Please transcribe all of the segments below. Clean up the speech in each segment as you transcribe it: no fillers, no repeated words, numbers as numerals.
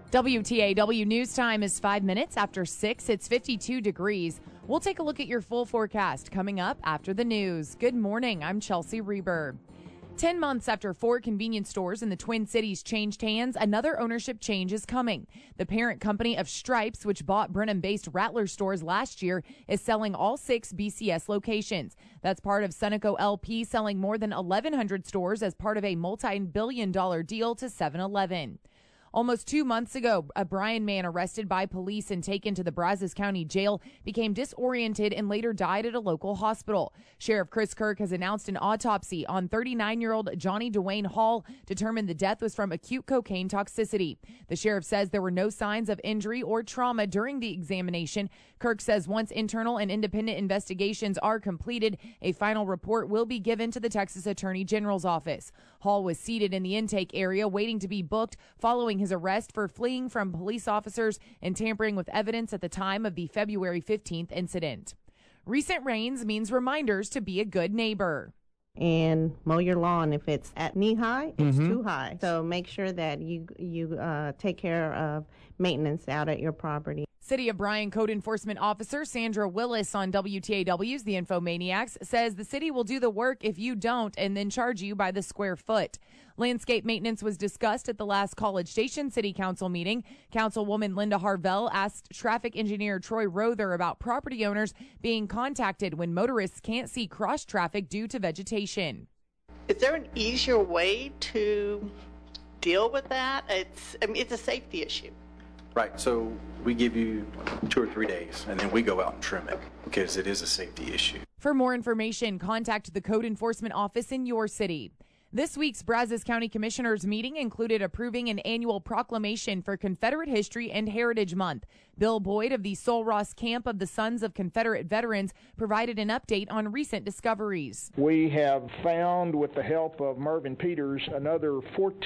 WTAW News Time is 5 minutes after 6. It's 52 degrees. We'll take a look at your full forecast coming up after the news. Good morning. I'm Chelsea Reber. 10 months after 4 convenience stores in the Twin Cities changed hands, another ownership change is coming. The parent company of Stripes, which bought Brenham-based Rattler stores last year, is selling all 6 BCS locations. That's part of Sunoco LP selling more than 1,100 stores as part of a multi-billion-dollar deal to 7-Eleven. Almost 2 months ago, a Bryan man arrested by police and taken to the Brazos County Jail became disoriented and later died at a local hospital. Sheriff Chris Kirk has announced an autopsy on 39-year-old Johnny Dwayne Hall determined the death was from acute cocaine toxicity. The sheriff says there were no signs of injury or trauma during the examination. Kirk says once internal and independent investigations are completed, a final report will be given to the Texas Attorney General's office. Hall was seated in the intake area waiting to be booked following his arrest for fleeing from police officers and tampering with evidence at the time of the February 15th incident. Recent rains means reminders to be a good neighbor. And mow your lawn. If it's at knee high, it's too high. So make sure that you take care of maintenance out at your property. City of Bryan Code Enforcement Officer Sandra Willis on WTAW's The Infomaniacs says the city will do the work if you don't and then charge you by the square foot. Landscape maintenance was discussed at the last College Station City Council meeting. Councilwoman Linda Harvell asked traffic engineer Troy Rother about property owners being contacted when motorists can't see cross traffic due to vegetation. Is there an easier way to deal with that? It's a safety issue. Right, so we give you 2 or 3 days, and then we go out and trim it because it is a safety issue. For more information, contact the Code Enforcement Office in your city. This week's Brazos County Commissioners meeting included approving an annual proclamation for Confederate History and Heritage Month. Bill Boyd of the Sul Ross Camp of the Sons of Confederate Veterans provided an update on recent discoveries. We have found, with the help of Mervyn Peters, another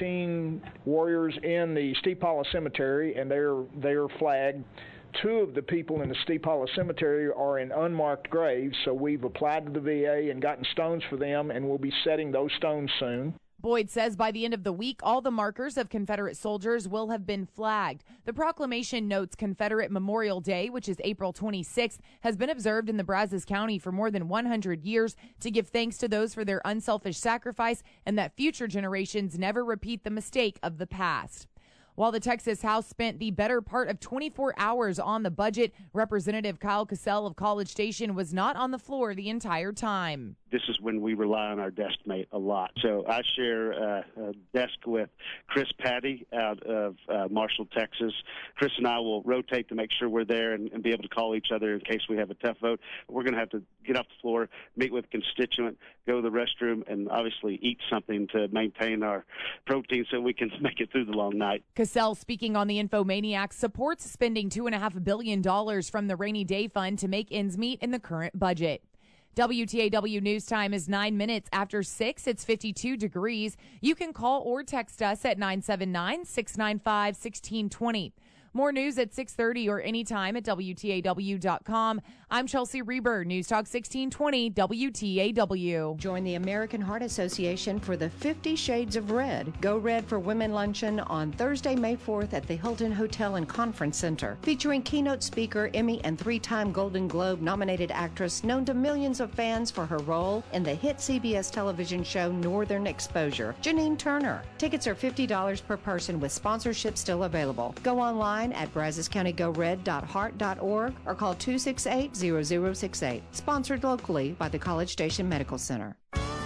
14 warriors in the Steep Hollow Cemetery, and they're flagged. 2 of the people in the Steep Hollow Cemetery are in unmarked graves, so we've applied to the VA and gotten stones for them, and we'll be setting those stones soon. Boyd says by the end of the week, all the markers of Confederate soldiers will have been flagged. The proclamation notes Confederate Memorial Day, which is April 26th, has been observed in the Brazos County for more than 100 years to give thanks to those for their unselfish sacrifice and that future generations never repeat the mistake of the past. While the Texas House spent the better part of 24 hours on the budget, Representative Kyle Cassell of College Station was not on the floor the entire time. This is when we rely on our desk mate a lot. So I share a desk with Chris Patty out of Marshall, Texas. Chris and I will rotate to make sure we're there and be able to call each other in case we have a tough vote. We're going to have to get off the floor, meet with a constituent, go to the restroom, and obviously eat something to maintain our protein so we can make it through the long night. Cassell, speaking on the Infomaniacs, supports spending $2.5 billion from the Rainy Day Fund to make ends meet in the current budget. WTAW News Time is 9 minutes after 6. It's 52 degrees. You can call or text us at 979-695-1620. More news at 6:30 or anytime at WTAW.com. I'm Chelsea Reber, News Talk 1620 WTAW. Join the American Heart Association for the 50 Shades of Red. Go Red for Women Luncheon on Thursday, May 4th at the Hilton Hotel and Conference Center. Featuring keynote speaker, Emmy and 3-time Golden Globe nominated actress known to millions of fans for her role in the hit CBS television show Northern Exposure, Janine Turner. Tickets are $50 per person with sponsorship still available. Go online at brazoscountygored.heart.org or call 268-0068. Sponsored locally by the College Station Medical Center.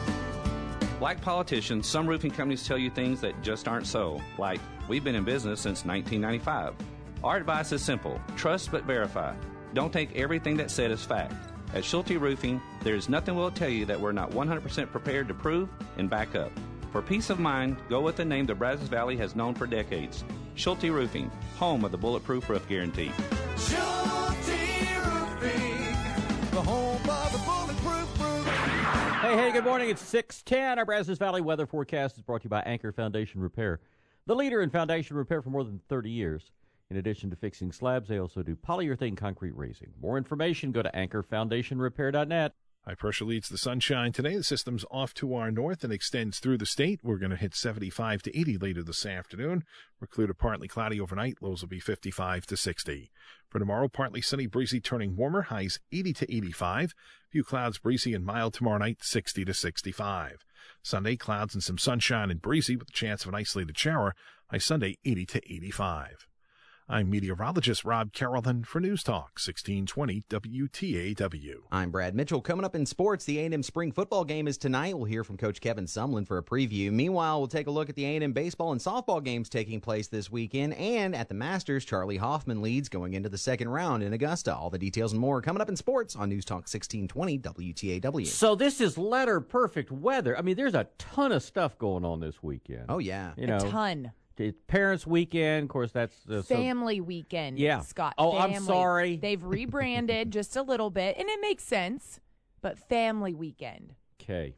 Like politicians, some roofing companies tell you things that just aren't so, like, we've been in business since 1995. Our advice is simple: trust but verify. Don't take everything that's said as fact. At Schulte Roofing, there is nothing we'll tell you that we're not 100% prepared to prove and back up. For peace of mind, go with the name the Brazos Valley has known for decades: Schulte Roofing, home of the Bulletproof Roof Guarantee. Schulte Roofing, the home of the Bulletproof Roof. Hey, good morning. It's 6:10. Our Brazos Valley weather forecast is brought to you by Anchor Foundation Repair, the leader in foundation repair for more than 30 years. In addition to fixing slabs, they also do polyurethane concrete raising. More information, go to anchorfoundationrepair.net. High pressure leads the sunshine today. The system's off to our north and extends through the state. We're going to hit 75 to 80 later this afternoon. We're clear to partly cloudy overnight. Lows will be 55 to 60. For tomorrow, partly sunny, breezy, turning warmer. Highs 80 to 85. Few clouds, breezy and mild tomorrow night, 60 to 65. Sunday, clouds and some sunshine and breezy with a chance of an isolated shower. High Sunday, 80 to 85. I'm meteorologist Rob Carrollton for News Talk 1620 WTAW. I'm Brad Mitchell. Coming up in sports, the A&M spring football game is tonight. We'll hear from Coach Kevin Sumlin for a preview. Meanwhile, we'll take a look at the A&M baseball and softball games taking place this weekend. And at the Masters, Charlie Hoffman leads going into the second round in Augusta. All the details and more coming up in sports on News Talk 1620 WTAW. So this is letter perfect weather. I mean, there's a ton of stuff going on this weekend. Oh, yeah. A ton. It's Parents' Weekend, of course, that's... Family Weekend, yeah. Scott. Oh, family. I'm sorry. They've rebranded just a little bit, and it makes sense, but Family Weekend. Okay.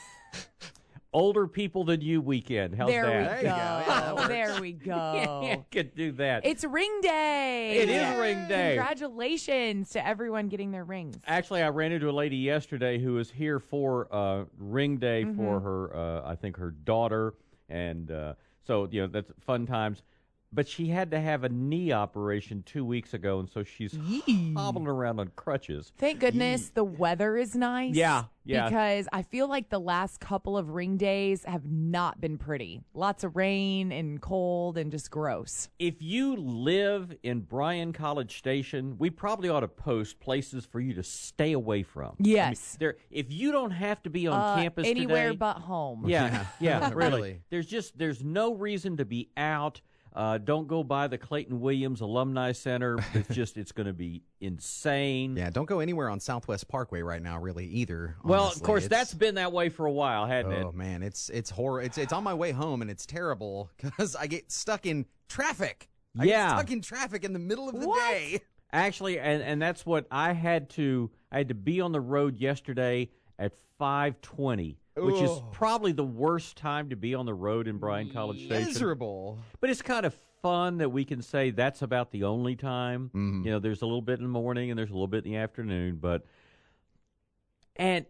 Older people than you weekend. How's there that? We go. Yeah, there we go. Yeah, could do that. It's Ring Day. It is Ring Day. Congratulations to everyone getting their rings. Actually, I ran into a lady yesterday who was here for Ring Day for her, I think, her daughter, and... So, that's fun times. But she had to have a knee operation 2 weeks ago, and so she's hobbling around on crutches. Thank goodness the weather is nice. Yeah. Because I feel like the last couple of ring days have not been pretty. Lots of rain and cold and just gross. If you live in Bryan College Station, we probably ought to post places for you to stay away from. Yes. I mean, if you don't have to be on campus anywhere today, but home. Yeah, really. There's no reason to be out. Don't go by the Clayton Williams Alumni Center. It's going to be insane. Yeah, don't go anywhere on Southwest Parkway right now, really, either. Well, honestly. of course, that's been that way for a while, hasn't it? Oh, man, it's horror. It's on my way home, and it's terrible because I get stuck in traffic. I get stuck in traffic in the middle of the day. Actually, and that's what I had to be on the road yesterday at 5:20. Which is probably the worst time to be on the road in Bryan College Station. Miserable. But it's kind of fun that we can say that's about the only time. Mm-hmm. There's a little bit in the morning and there's a little bit in the afternoon. But and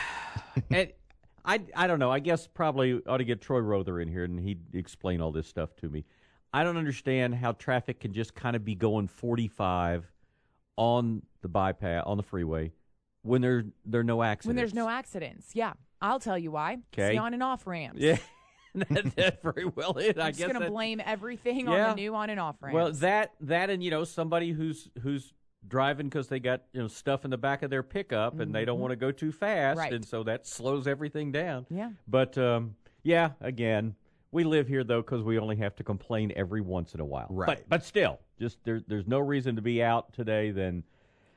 I don't know. I guess probably ought to get Troy Rother in here and he'd explain all this stuff to me. I don't understand how traffic can just kind of be going 45 on the bypass, on the freeway, when there are no accidents. When there's no accidents, yeah. I'll tell you why. Okay. It's the on and off ramps. Yeah, that's very well it. I'm just going to blame everything on the new on and off ramps. Well, that and somebody who's driving because they got stuff in the back of their pickup and they don't want to go too fast, and so that slows everything down. Yeah. But again, we live here though because we only have to complain every once in a while. Right. But still, just there's no reason to be out today then.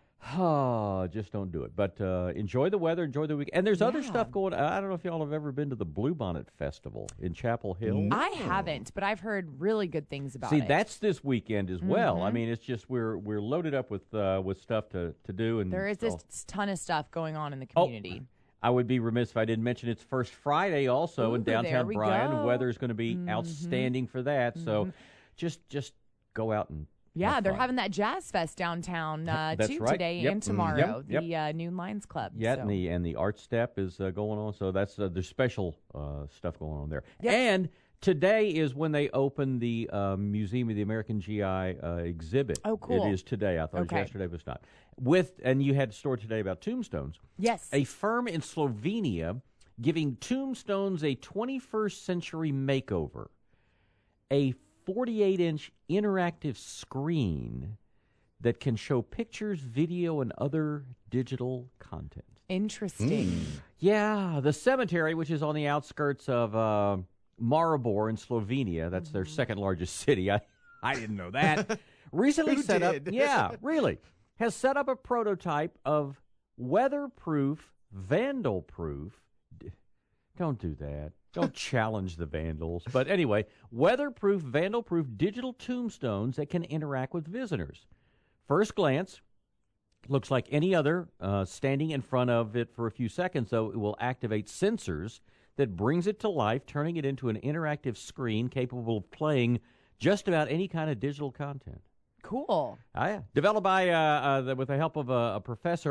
Just don't do it. But enjoy the weather, enjoy the week. And there's other stuff going on. I don't know if y'all have ever been to the Bluebonnet Festival in Chapel Hill. I haven't, but I've heard really good things about it. See, that's this weekend as well. I mean, it's just we're loaded up with stuff to do. And there is this ton of stuff going on in the community. I would be remiss if I didn't mention it's First Friday also in downtown Bryan. The weather is going to be outstanding for that. So just go out and yeah, they're having that Jazz Fest downtown too today and tomorrow. The Noon Lions Club. Yeah, so. and the Art Step is going on. So that's there's special stuff going on there. Yep. And today is when they open the Museum of the American GI exhibit. Oh, cool! It is today. I thought it was yesterday, but it's not. And you had a story today about tombstones. Yes, a firm in Slovenia giving tombstones a 21st century makeover. A 48-inch interactive screen that can show pictures, video, and other digital content. Interesting. Yeah, the cemetery, which is on the outskirts of Maribor in Slovenia, that's their second largest city. I didn't know that. Recently set up, has set up a prototype of weatherproof, vandal-proof. Don't do that. Don't challenge the vandals. But anyway, weatherproof, vandal-proof digital tombstones that can interact with visitors. First glance, looks like any other. Standing in front of it for a few seconds, though, it will activate sensors that brings it to life, turning it into an interactive screen capable of playing just about any kind of digital content. Cool. Oh, yeah. Developed by with the help of a professor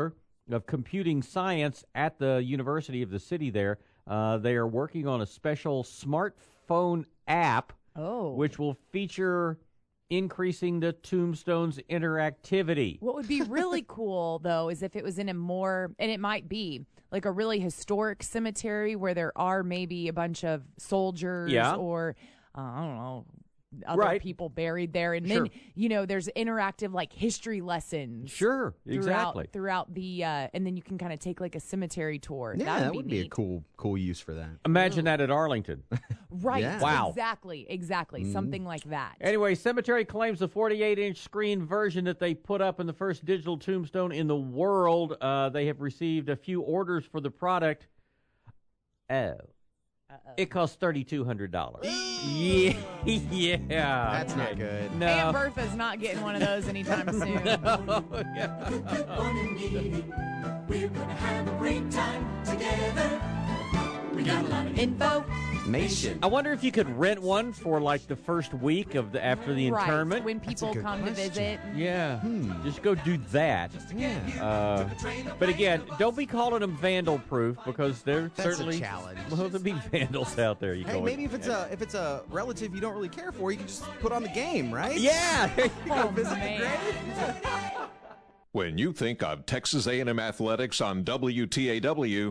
Computing Science at the University of the City there. They are working on a special smartphone app which will feature increasing the tombstone's interactivity. What would be really cool, though, is if it was in a more, and it might be, like a really historic cemetery where there are maybe a bunch of soldiers or, I don't know, other people buried there. And then, there's interactive, like, history lessons. Sure, exactly. Throughout the, and then you can kind of take, like, a cemetery tour. Yeah, that would be a cool use for that. Imagine that at Arlington. Right. Yeah. Wow. Exactly. Mm-hmm. Something like that. Anyway, Cemetery claims the 48-inch screen version that they put up in the first digital tombstone in the world. They have received a few orders for the product. It costs $3,200. Yeah. That's not good. No. Aunt Bertha's not getting one of those anytime soon. We're gonna have a great time together. We got a lot of information. I wonder if you could rent one for like the first week after the interment. When people come to visit. Yeah. Just go do that. Yeah. But again, don't be calling them vandal proof because they're That's certainly a challenge. Well, there'll be vandals out there. Hey, maybe if it's a relative you don't really care for, you can just put on the game, right? Yeah. There you go. Visit the grave. When you think of Texas A&M Athletics on WTAW,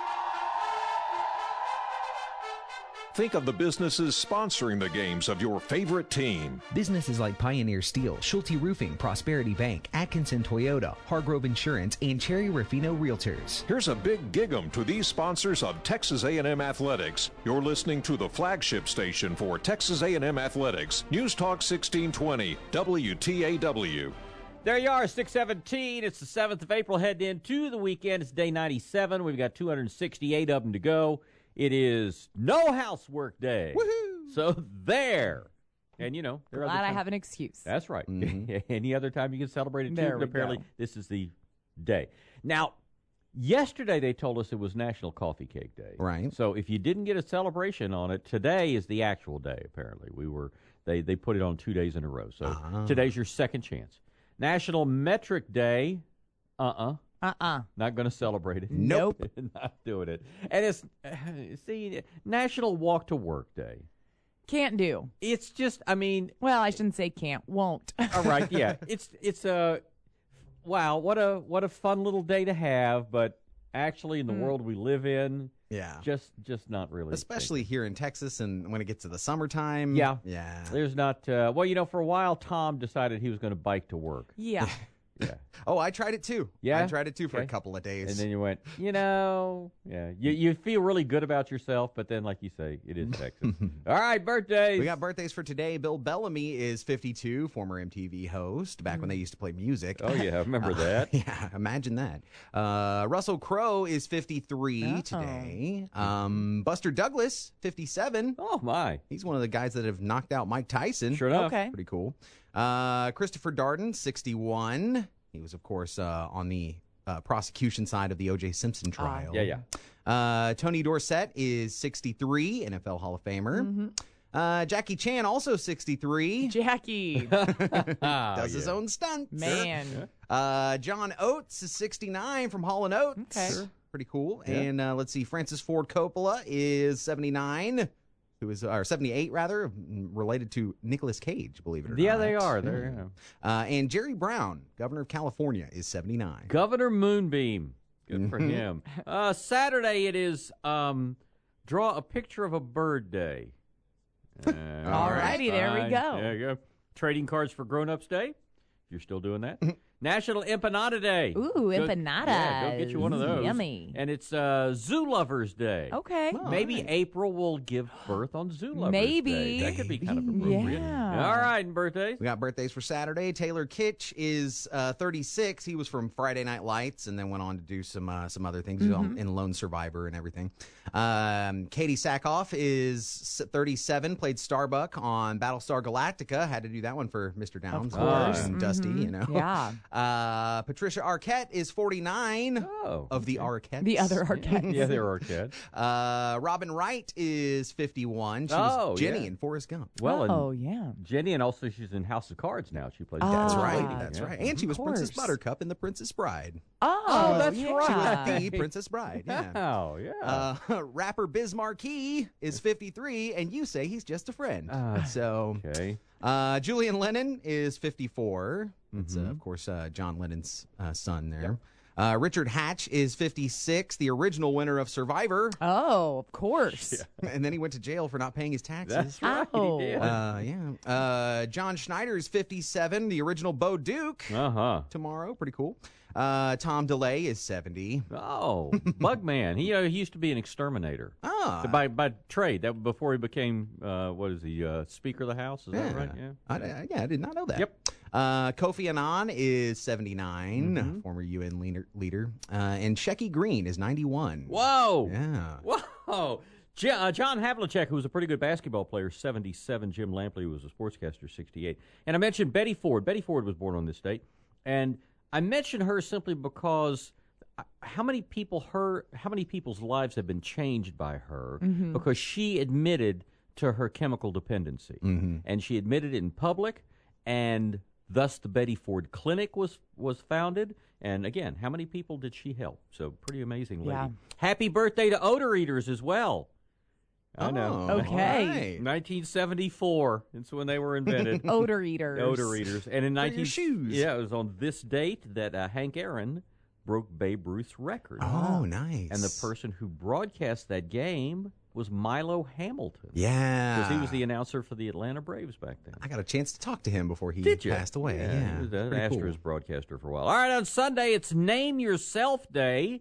think of the businesses sponsoring the games of your favorite team. Businesses like Pioneer Steel, Schulte Roofing, Prosperity Bank, Atkinson Toyota, Hargrove Insurance, and Cherry Rufino Realtors. Here's a big gig-em to these sponsors of Texas A&M Athletics. You're listening to the flagship station for Texas A&M Athletics, News Talk 1620, WTAW. There you are, 6:17. It's the 7th of April, heading into the weekend. It's day 97. We've got 268 of them to go. It is no housework day. Woohoo! So there. And, there Glad I have an excuse. That's right. Any other time you can celebrate it, too. There But we apparently, go. this is the day. Now, yesterday they told us it was National Coffee Cake Day. Right. So if you didn't get a celebration on it, today is the actual day, apparently. They put it on 2 days in a row. So today's your second chance. National Metric Day, not going to celebrate it. Nope. Not doing it. And it's, National Walk to Work Day. Can't do. It's just, Well, I shouldn't say can't. Won't. all right, yeah. It's a, wow, what a fun little day to have, but actually in the world we live in, just not really. Especially here in Texas and when it gets to the summertime. Yeah. Yeah. There's not, for a while, Tom decided he was going to bike to work. Yeah. Yeah. Oh, I tried it too. Yeah? I tried it too for a couple of days. And then you went, you feel really good about yourself, but then, like you say, it is Texas. All right, birthdays. We got birthdays for today. Bill Bellamy is 52, former MTV host, back when they used to play music. Oh, yeah, I remember that. Yeah, imagine that. Russell Crowe is 53 today. Buster Douglas, 57. Oh, my. He's one of the guys that have knocked out Mike Tyson. Sure enough. Okay. Pretty cool. Christopher Darden, 61. He was, of course, on the prosecution side of the O.J. Simpson trial. Tony Dorsett is 63, NFL Hall of Famer. Jackie Chan, also 63. Jackie. Does his own stunts. Man. John Oates is 69 from Hall & Oates. Okay. Sure. Pretty cool. Yeah. And let's see, Francis Ford Coppola is 79. Or 78, rather, related to Nicolas Cage, believe it or not. Yeah, they are. They're, and Jerry Brown, governor of California, is 79. Governor Moonbeam. Good for him. Saturday it is Draw a Picture of a Bird Day. All righty, there we go. There you go. Trading Cards for Grown-Ups Day, if you're still doing that. National Empanada Day. Ooh, empanadas. Yeah, go get you one of those. Yummy. And it's Zoo Lovers Day. Okay. Maybe April will give birth on Zoo Lovers Maybe. Day. That could be kind of appropriate. Yeah. All right, and birthdays. We got birthdays for Saturday. Taylor Kitsch is 36. He was from Friday Night Lights and then went on to do some other things in Lone Survivor and everything. Katie Sackhoff is 37, played Starbuck on Battlestar Galactica. Had to do that one for Mr. Downs of course. and Dusty, Yeah. Patricia Arquette is 49 of the Arquettes. The other Arquette. Yeah, they're Arquette. Robin Wright is 51. She was Jenny in Forrest Gump. Well, yeah. Jenny, and also she's in House of Cards now. She plays. That's Dr. right. Lady. That's Yeah. right. And she was Princess Buttercup in The Princess Bride. Oh, that's She right. was the Princess Bride. Yeah. Oh, yeah. Rapper Biz Markie is 53, and you say he's just a friend. Okay. Julian Lennon is 54. That's, of course, John Lennon's son there. Richard Hatch is 56, the original winner of Survivor. Oh, of course. And then he went to jail for not paying his taxes. That's right. Oh. Yeah. John Schneider is 57, the original Bo Duke. Tomorrow. Pretty cool. Tom DeLay is 70. Oh, Bugman. He used to be an exterminator. By trade. That before he became Speaker of the House? Is that right? Yeah. I did not know that. Yep. Kofi Annan is 79, former UN leader. And Shecky Green is 91. Whoa. Yeah. Whoa. John Havlicek, who was a pretty good basketball player, 77. Jim Lampley, who was a sportscaster, 68. And I mentioned Betty Ford. Betty Ford was born on this date. And I mention her simply because how many people's lives have been changed by her because she admitted to her chemical dependency. And she admitted it in public, and thus the Betty Ford Clinic was founded. And again, how many people did she help? So pretty amazing lady. Yeah. Happy birthday to odor eaters as well. I know. Okay. 1974. That's when they were invented. Odor eaters. Odor eaters. And in your shoes. Yeah, it was on this date that Hank Aaron broke Babe Ruth's record. Oh, nice. And the person who broadcast that game was Milo Hamilton. Yeah. Because he was the announcer for the Atlanta Braves back then. I got a chance to talk to him before he Did you? passed away. Yeah. He was an Astros broadcaster for a while. All right, on Sunday, it's Name Yourself Day.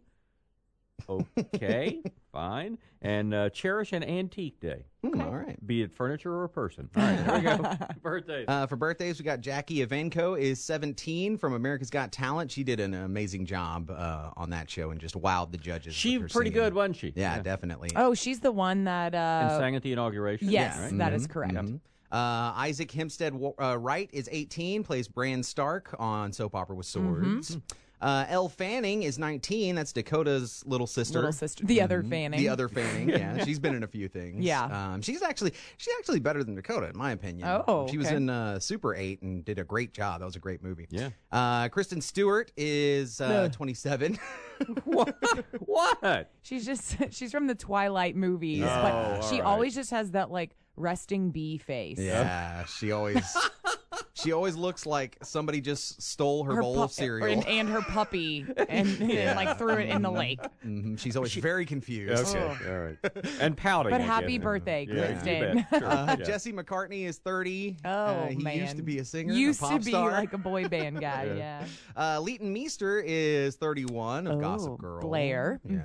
Okay, fine. And Cherish an Antique Day. All right. Be it furniture or a person. All right, there we go. Birthdays. For birthdays, we got Jackie Evanko is 17 from America's Got Talent. She did an amazing job on that show and just wowed the judges. She with her pretty singing. good, wasn't she? Yeah, definitely. Oh, she's the one that And sang at the inauguration. Yes, yeah, right? that is correct. Isaac Hempstead Wright is 18, plays Bran Stark on Soap Opera with Swords. Elle Fanning is 19. That's Dakota's little sister. The other Fanning. The other Fanning. Yeah, she's been in a few things. Yeah. She's actually better than Dakota in my opinion. Oh, she was in Super 8 and did a great job. That was a great movie. Yeah. Kristen Stewart is 27. What? She's from the Twilight movies, but she always just has that like resting bee face. Yeah, she always looks like somebody just stole her bowl of cereal and her puppy and like threw it in the lake. She's always very confused. Okay, all right. And pouting. But I happy guess. birthday, Yeah, Kristen. you bet. Sure. Yeah. Jesse McCartney is 30. Oh, he man. used to be a singer, Used a pop to be star. like a boy band guy, yeah. Leighton Meester is 31 of Gossip Girl. Blair. Yeah.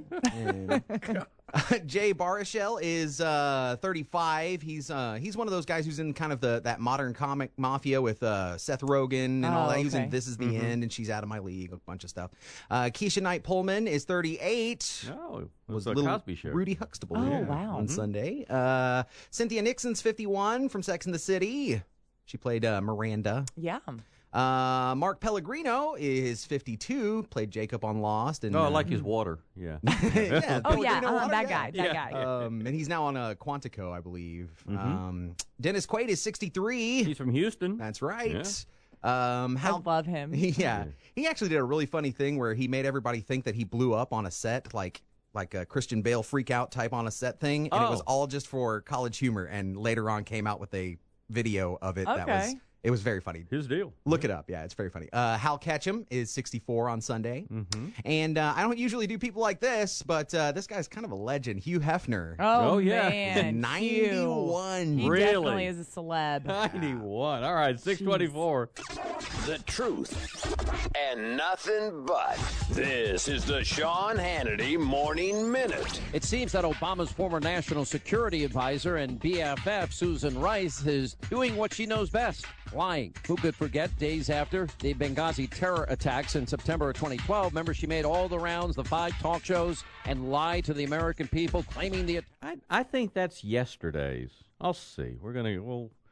And, Jay Baruchel is 35. He's one of those guys who's in kind of that modern comic mafia with Seth Rogen and all that. He was in This Is the End and She's Out of My League, a bunch of stuff. Keisha Knight Pullman is 38. Oh, it was the little Cosby Show. Rudy Huxtable wow. on Sunday. Cynthia Nixon's 51 from Sex and the City. She played Miranda. Yeah. Mark Pellegrino is 52, played Jacob on Lost. And, I like his water. Yeah. yeah. Oh, yeah. Pellegrino water, That guy. and he's now on Quantico, I believe. Dennis Quaid is 63. He's from Houston. That's right. Yeah. I love him. Yeah. He actually did a really funny thing where he made everybody think that he blew up on a set, like a Christian Bale freak out type on a set thing. And it was all just for College Humor. And later on came out with a video of it it was very funny. His deal. Look it up. Yeah, it's very funny. Hal Ketchum is 64 on Sunday. And I don't usually do people like this, but this guy's kind of a legend. Hugh Hefner. Oh yeah. man. 91. He Really? definitely is a celeb. 91. All right, 624. The truth and nothing but. This is the Sean Hannity Morning Minute. It seems that Obama's former national security advisor and BFF, Susan Rice, is doing what she knows best. Lying. Who could forget days after the Benghazi terror attacks in September of 2012? Remember, she made all the rounds, the 5 talk shows, and lied to the American people, claiming the... I think that's yesterday's. I'll see. We'll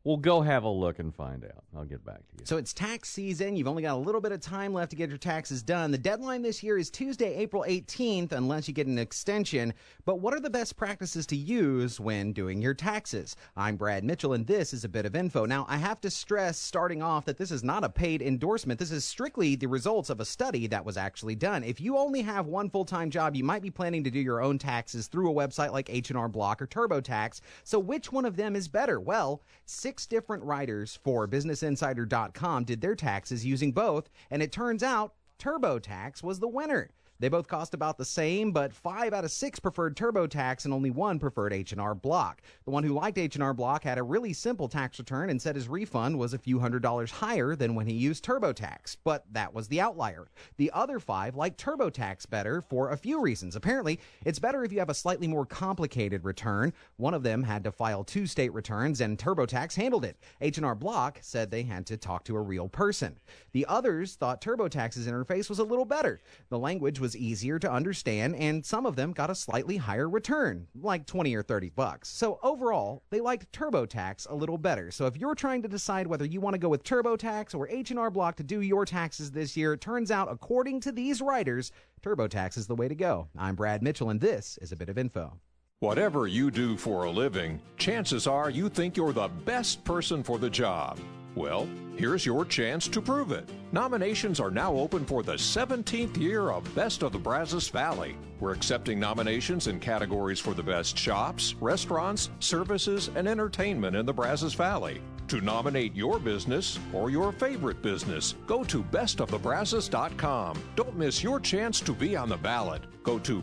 We'll go have a look and find out. I'll get back to you. So it's tax season. You've only got a little bit of time left to get your taxes done. The deadline this year is Tuesday, April 18th, unless you get an extension. But what are the best practices to use when doing your taxes? I'm Brad Mitchell, and this is a bit of info. Now, I have to stress starting off that this is not a paid endorsement. This is strictly the results of a study that was actually done. If you only have one full-time job, you might be planning to do your own taxes through a website like H&R Block or TurboTax. So which one of them is better? Well, 6 different writers for BusinessInsider.com did their taxes using both, and it turns out TurboTax was the winner. They both cost about the same, but 5 out of 6 preferred TurboTax and only 1 preferred H&R Block. The one who liked H&R Block had a really simple tax return and said his refund was a few $100s higher than when he used TurboTax, but that was the outlier. The other 5 liked TurboTax better for a few reasons. Apparently, it's better if you have a slightly more complicated return. One of them had to file 2 state returns, and TurboTax handled it. H&R Block said they had to talk to a real person. The others thought TurboTax's interface was a little better. The language was easier to understand, and some of them got a slightly higher return, like $20 or $30. So overall, they liked TurboTax a little better. So if you're trying to decide whether you want to go with TurboTax or H&R Block to do your taxes this year, it turns out, according to these writers, TurboTax is the way to go. I'm Brad Mitchell, and this is a bit of info. Whatever you do for a living, chances are you think you're the best person for the job. Well, here's your chance to prove it. Nominations are now open for the 17th year of Best of the Brazos Valley. We're accepting nominations in categories for the best shops, restaurants, services, and entertainment in the Brazos Valley. To nominate your business or your favorite business, go to bestofthebrazos.com. Don't miss your chance to be on the ballot. Go to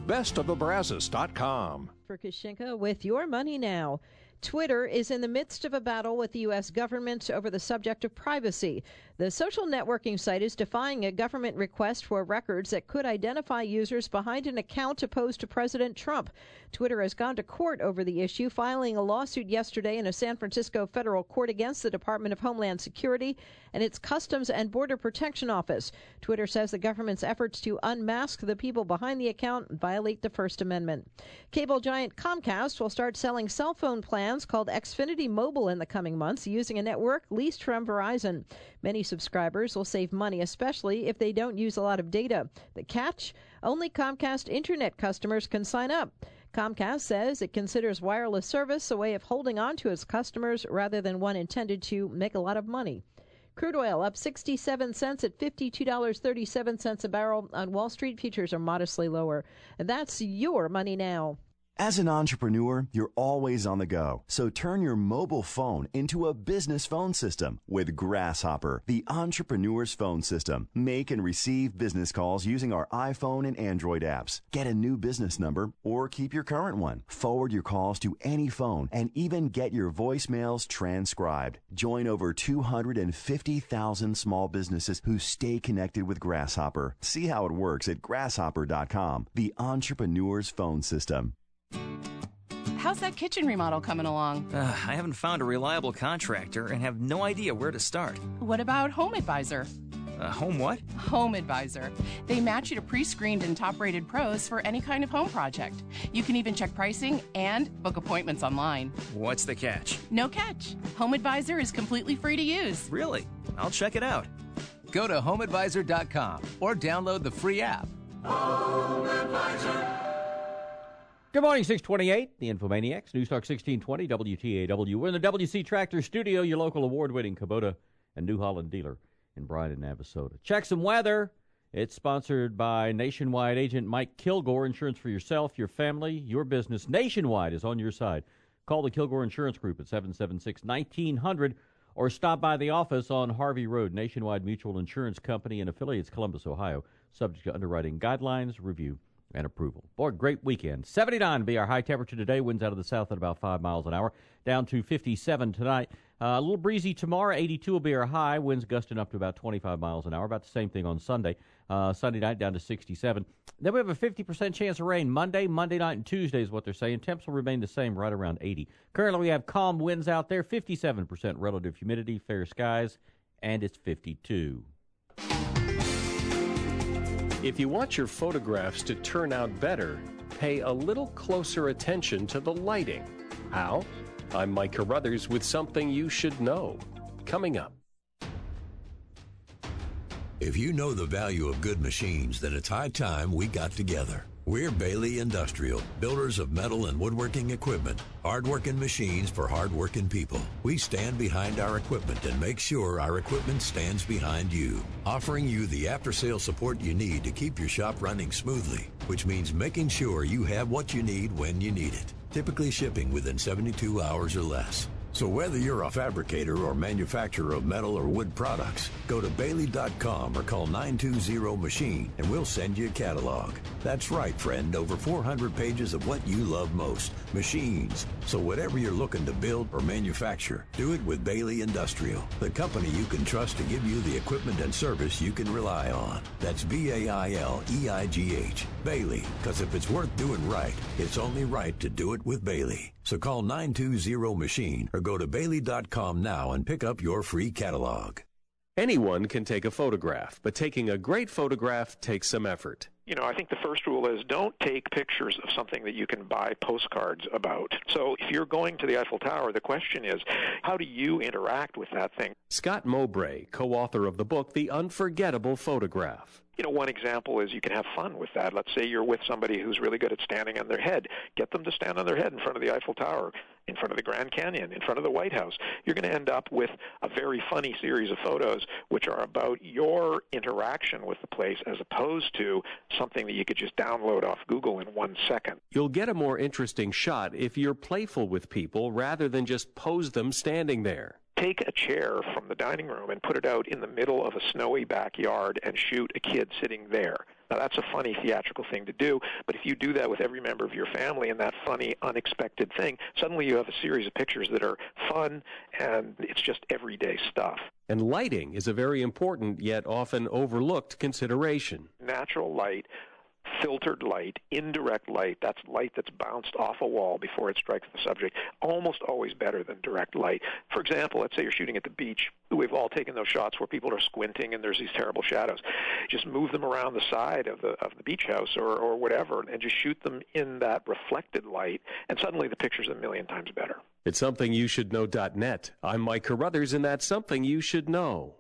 bestofthebrazos.com. For Kashinka with Your Money Now. Twitter is in the midst of a battle with the U.S. government over the subject of privacy. The social networking site is defying a government request for records that could identify users behind an account opposed to President Trump. Twitter has gone to court over the issue, filing a lawsuit yesterday in a San Francisco federal court against the Department of Homeland Security and its Customs and Border Protection Office. Twitter says the government's efforts to unmask the people behind the account violate the First Amendment. Cable giant Comcast will start selling cell phone plans called Xfinity Mobile in the coming months using a network leased from Verizon. Many subscribers will save money, especially if they don't use a lot of data. The catch? Only Comcast Internet customers can sign up. Comcast says it considers wireless service a way of holding on to its customers rather than one intended to make a lot of money. Crude oil up 67 cents at $52.37 a barrel. On Wall Street, futures are modestly lower. And that's Your Money Now. As an entrepreneur, you're always on the go. So turn your mobile phone into a business phone system with Grasshopper, the entrepreneur's phone system. Make and receive business calls using our iPhone and Android apps. Get a new business number or keep your current one. Forward your calls to any phone and even get your voicemails transcribed. Join over 250,000 small businesses who stay connected with Grasshopper. See how it works at grasshopper.com, the entrepreneur's phone system. How's that kitchen remodel coming along? I haven't found a reliable contractor and have no idea where to start. What about Home Advisor? Home what? Home Advisor. They match you to pre-screened and top-rated pros for any kind of home project. You can even check pricing and book appointments online. What's the catch? No catch. Home Advisor is completely free to use. Really? I'll check it out. Go to HomeAdvisor.com or download the free app. Home Advisor. Good morning, 628, the Infomaniacs, News Talk 1620, WTAW. We're in the WC Tractor Studio, your local award-winning Kubota and New Holland dealer in Bryan and Navasota. Check some weather. It's sponsored by Nationwide agent Mike Kilgore. Insurance for yourself, your family, your business. Nationwide is on your side. Call the Kilgore Insurance Group at 776-1900 or stop by the office on Harvey Road. Nationwide Mutual Insurance Company and affiliates, Columbus, Ohio. Subject to underwriting guidelines, review, and approval. Boy, great weekend. 79 be our high temperature today. Winds out of the south at about 5 miles an hour. Down to 57 tonight. A little breezy tomorrow. 82 will be our high. Winds gusting up to about 25 miles an hour. About the same thing on Sunday. Sunday night down to 67. Then we have a 50% chance of rain Monday night, and Tuesday is what they're saying. Temps will remain the same, right around 80. Currently we have calm winds out there. 57% relative humidity, fair skies, and it's 52. If you want your photographs to turn out better, pay a little closer attention to the lighting. How? I'm Mike Carruthers with something you should know. Coming up. If you know the value of good machines, then it's high time we got together. We're Bailey Industrial, builders of metal and woodworking equipment, hard-working machines for hard-working people. We stand behind our equipment and make sure our equipment stands behind you, offering you the after-sale support you need to keep your shop running smoothly, which means making sure you have what you need when you need it, typically shipping within 72 hours or less. So whether you're a fabricator or manufacturer of metal or wood products, go to Bailey.com or call 920-MACHINE and we'll send you a catalog. That's right, friend, over 400 pages of what you love most, machines. So whatever you're looking to build or manufacture, do it with Bailey Industrial, the company you can trust to give you the equipment and service you can rely on. That's BAILEIGH, Bailey, because if it's worth doing right, it's only right to do it with Bailey. So call 920-MACHINE or go to Bailey.com now and pick up your free catalog. Anyone can take a photograph, but taking a great photograph takes some effort. You know, I think the first rule is don't take pictures of something that you can buy postcards about. So if you're going to the Eiffel Tower, the question is, how do you interact with that thing? Scott Mowbray, co-author of the book, The Unforgettable Photograph. You know, one example is you can have fun with that. Let's say you're with somebody who's really good at standing on their head. Get them to stand on their head in front of the Eiffel Tower, in front of the Grand Canyon, in front of the White House. You're going to end up with a very funny series of photos which are about your interaction with the place as opposed to something that you could just download off Google in 1 second. You'll get a more interesting shot if you're playful with people rather than just pose them standing there. Take a chair from the dining room and put it out in the middle of a snowy backyard and shoot a kid sitting there. Now, that's a funny theatrical thing to do, but if you do that with every member of your family and that funny, unexpected thing, suddenly you have a series of pictures that are fun and it's just everyday stuff. And lighting is a very important yet often overlooked consideration. Natural light, filtered light, indirect light, that's light that's bounced off a wall before it strikes the subject, almost always better than direct light. For example, let's say you're shooting at the beach. We've all taken those shots where people are squinting and there's these terrible shadows. Just move them around the side of the beach house or whatever and just shoot them in that reflected light, and suddenly the picture's a million times better. It's SomethingYouShouldKnow.net. I'm Mike Carruthers, and that's Something You Should Know.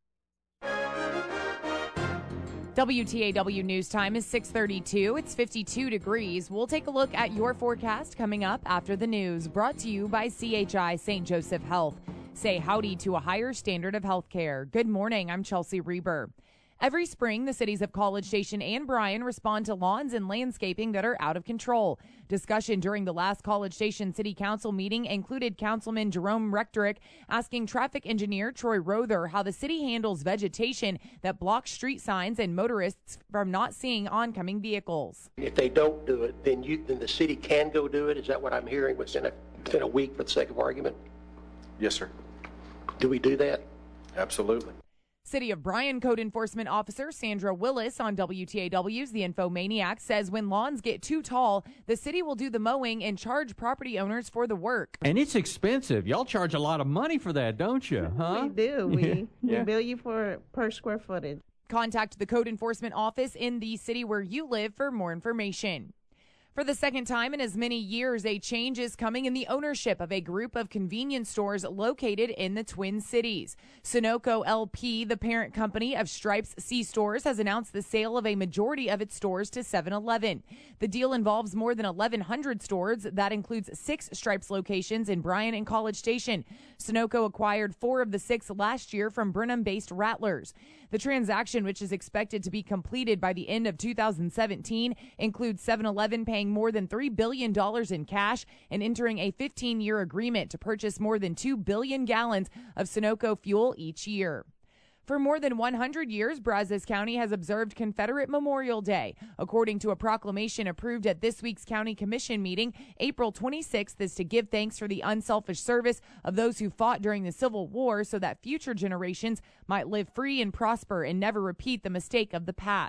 WTAW News Time is 6:32. It's 52 degrees. We'll take a look at your forecast coming up after the news. Brought to you by CHI St. Joseph Health. Say howdy to a higher standard of health care. Good morning. I'm Chelsea Reber. Every spring, the cities of College Station and Bryan respond to lawns and landscaping that are out of control. Discussion during the last College Station City Council meeting included Councilman Jerome Rechterick asking traffic engineer Troy Rother how the city handles vegetation that blocks street signs and motorists from not seeing oncoming vehicles. If they don't do it, then the city can go do it. Is that what I'm hearing within a week for the sake of argument? Yes, sir. Do we do that? Absolutely. City of Bryan Code Enforcement Officer Sandra Willis on WTAW's The Infomaniac says when lawns get too tall, the city will do the mowing and charge property owners for the work. And it's expensive. Y'all charge a lot of money for that, don't you? Huh? We do. We bill you per square footage. Contact the Code Enforcement Office in the city where you live for more information. For the second time in as many years, a change is coming in the ownership of a group of convenience stores located in the Twin Cities. Sunoco LP, the parent company of Stripes C-Stores, has announced the sale of a majority of its stores to 7-Eleven. The deal involves more than 1,100 stores. That includes 6 Stripes locations in Bryan and College Station. Sunoco acquired 4 of the 6 last year from Brenham-based Rattlers. The transaction, which is expected to be completed by the end of 2017, includes 7-Eleven paying more than $3 billion in cash and entering a 15-year agreement to purchase more than 2 billion gallons of Sunoco fuel each year. For more than 100 years, Brazos County has observed Confederate Memorial Day. According to a proclamation approved at this week's County Commission meeting, April 26th is to give thanks for the unselfish service of those who fought during the Civil War so that future generations might live free and prosper and never repeat the mistake of the past.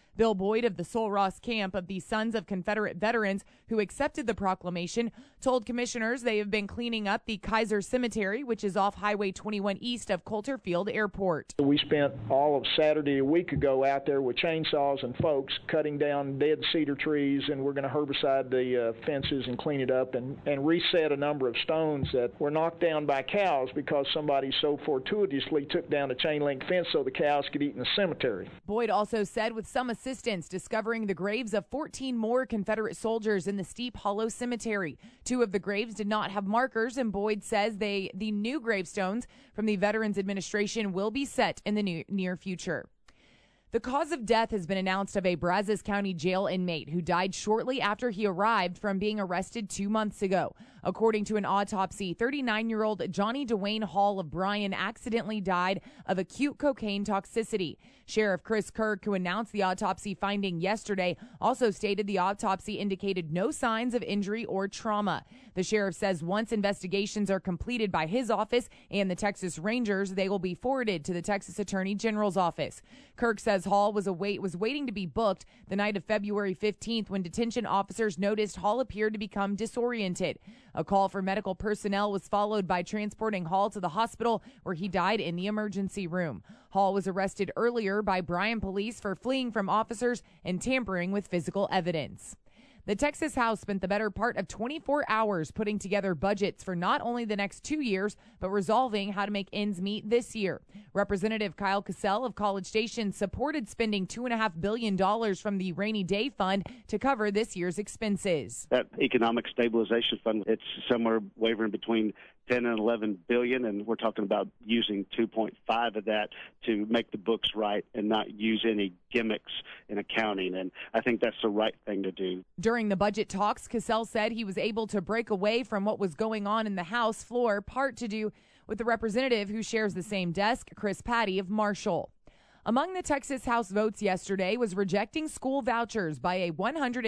Bill Boyd of the Sul Ross camp of the Sons of Confederate Veterans who accepted the proclamation told commissioners they have been cleaning up the Kaiser Cemetery, which is off Highway 21 east of Coulter Field Airport. We spent all of Saturday a week ago out there with chainsaws and folks cutting down dead cedar trees, and we're going to herbicide the fences and clean it up and reset a number of stones that were knocked down by cows because somebody so fortuitously took down a chain link fence so the cows could eat in the cemetery. Boyd also said with some assistance discovering the graves of 14 more Confederate soldiers in the Steep Hollow Cemetery. 2 of the graves did not have markers, and Boyd says the new gravestones from the Veterans Administration will be set in the near future. The cause of death has been announced of a Brazos County jail inmate who died shortly after he arrived from being arrested 2 months ago. According to an autopsy, 39-year-old Johnny Dwayne Hall of Bryan accidentally died of acute cocaine toxicity. Sheriff Chris Kirk, who announced the autopsy finding yesterday, also stated the autopsy indicated no signs of injury or trauma. The sheriff says once investigations are completed by his office and the Texas Rangers, they will be forwarded to the Texas Attorney General's office. Kirk says Hall was waiting to be booked the night of February 15th when detention officers noticed Hall appeared to become disoriented. A call for medical personnel was followed by transporting Hall to the hospital where he died in the emergency room. Hall was arrested earlier by Bryan police for fleeing from officers and tampering with physical evidence. The Texas House spent the better part of 24 hours putting together budgets for not only the next 2 years, but resolving how to make ends meet this year. Representative Kyle Cassell of College Station supported spending $2.5 billion from the Rainy Day Fund to cover this year's expenses. That economic stabilization fund, it's somewhere wavering between 10 and 11 billion, and we're talking about using 2.5 of that to make the books right and not use any gimmicks in accounting, and I think that's the right thing to do. During the budget talks, Cassell said he was able to break away from what was going on in the House floor, part to do with the representative who shares the same desk, Chris Patty of Marshall. Among the Texas House votes yesterday was rejecting school vouchers by a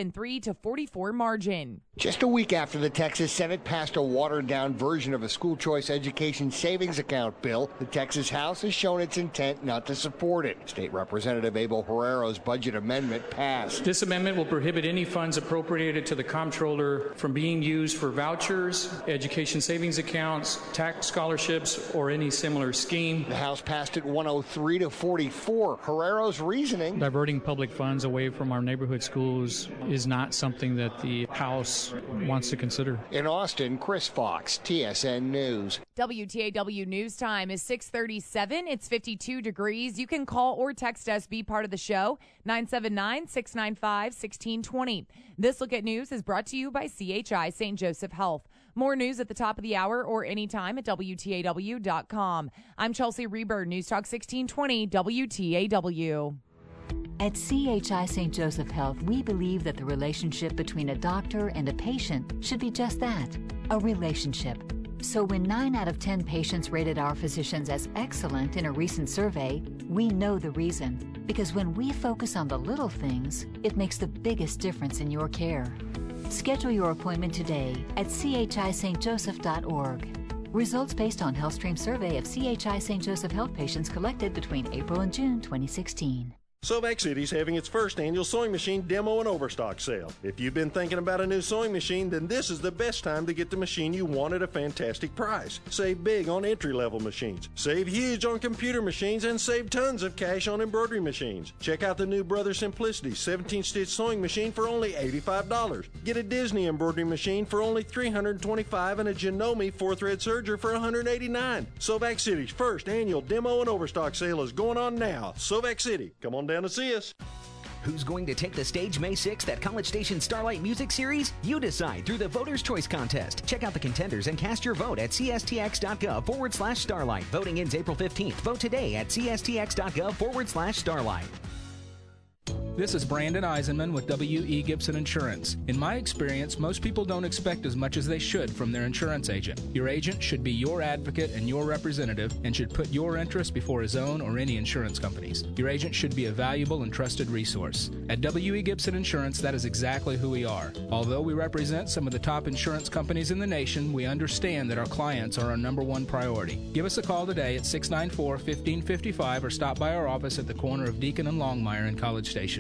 103-44 margin. Just a week after the Texas Senate passed a watered-down version of a school choice education savings account bill, the Texas House has shown its intent not to support it. State Representative Abel Herrero's budget amendment passed. This amendment will prohibit any funds appropriated to the comptroller from being used for vouchers, education savings accounts, tax scholarships, or any similar scheme. The House passed it 103-44. Herrero's reasoning: diverting public funds away from our neighborhood schools is not something that the House wants to consider. In Austin, Chris Fox, TSN News. WTAW News Time is 6:37. It's 52 degrees. You can call or text us, be part of the show, 979-695-1620. This Look at News is brought to you by CHI St. Joseph Health. More news at the top of the hour or anytime at WTAW.com. I'm Chelsea Reber, News Talk 1620 WTAW. At CHI St. Joseph Health, we believe that the relationship between a doctor and a patient should be just that, a relationship. So when 9 out of 10 patients rated our physicians as excellent in a recent survey, we know the reason. Because when we focus on the little things, it makes the biggest difference in your care. Schedule your appointment today at chistjoseph.org. Results based on HealthStream survey of CHI St. Joseph Health patients collected between April and June 2016. Sovac City's having its first annual sewing machine demo and overstock sale. If you've been thinking about a new sewing machine, then this is the best time to get the machine you want at a fantastic price. Save big on entry-level machines. Save huge on computer machines and save tons of cash on embroidery machines. Check out the new Brother Simplicity 17-stitch sewing machine for only $85. Get a Disney embroidery machine for only $325 and a Janome 4-thread serger for $189. Sovac City's first annual demo and overstock sale is going on now. Sovac City, come on down to see us. Who's going to take the stage May 6th at College Station Starlight Music Series? You decide through the Voters' Choice Contest. Check out the contenders and cast your vote at cstx.gov/starlight. Voting ends April 15th. Vote today at cstx.gov/starlight. This is Brandon Eisenman with W.E. Gibson Insurance. In my experience, most people don't expect as much as they should from their insurance agent. Your agent should be your advocate and your representative and should put your interests before his own or any insurance company's. Your agent should be a valuable and trusted resource. At W.E. Gibson Insurance, that is exactly who we are. Although we represent some of the top insurance companies in the nation, we understand that our clients are our number one priority. Give us a call today at 694-1555 or stop by our office at the corner of Deacon and Longmire in College Station.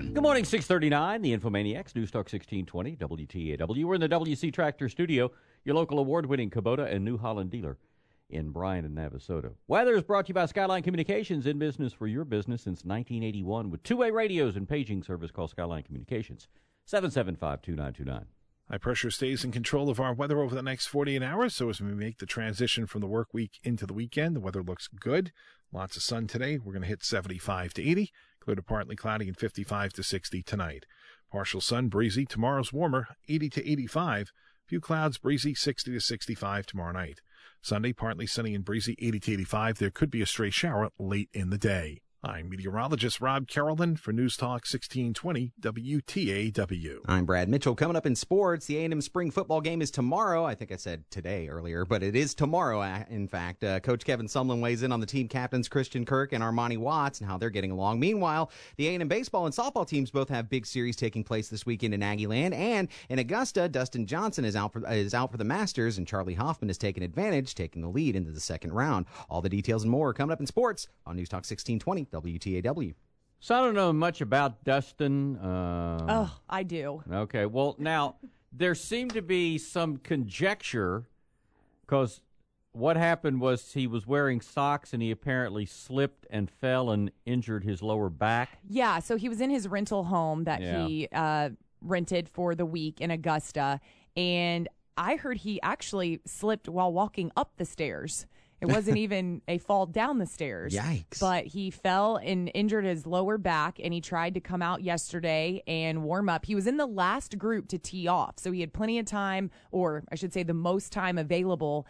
station. Good morning, 639, the Infomaniacs, News Talk 1620, WTAW. We're in the WC Tractor Studio, your local award-winning Kubota and New Holland dealer in Bryan and Navasota. Weather is brought to you by Skyline Communications, in business for your business since 1981 with two-way radios and paging service. Call Skyline Communications, 775-2929. High pressure stays in control of our weather over the next 48 hours, so as we make the transition from the work week into the weekend, the weather looks good. Lots of sun today. We're going to hit 75 to 80, clear to partly cloudy and 55 to 60 tonight. Partial sun, breezy. Tomorrow's warmer, 80 to 85. Few clouds, breezy, 60 to 65 tomorrow night. Sunday, partly sunny and breezy, 80 to 85. There could be a stray shower late in the day. I'm meteorologist Rob Carolyn for News Talk 1620 WTAW. I'm Brad Mitchell. Coming up in sports, the A&M spring football game is tomorrow. I think I said today earlier, but it is tomorrow, in fact. Coach Kevin Sumlin weighs in on the team captains Christian Kirk and Armani Watts and how they're getting along. Meanwhile, the A&M baseball and softball teams both have big series taking place this weekend in Aggieland. And in Augusta, Dustin Johnson is out for the Masters, and Charlie Hoffman has taken advantage, taking the lead into the second round. All the details and more are coming up in sports on News Talk 1620. WTAW. So I don't know much about Dustin. I do. Okay. Well, now, there seemed to be some conjecture because what happened was he was wearing socks and he apparently slipped and fell and injured his lower back. Yeah, so he was in his rental home that he rented for the week in Augusta, and I heard he actually slipped while walking up the stairs. It wasn't even a fall down the stairs. Yikes. But he fell and injured his lower back, and he tried to come out yesterday and warm up. He was in the last group to tee off, so he had plenty of time, or I should say the most time available.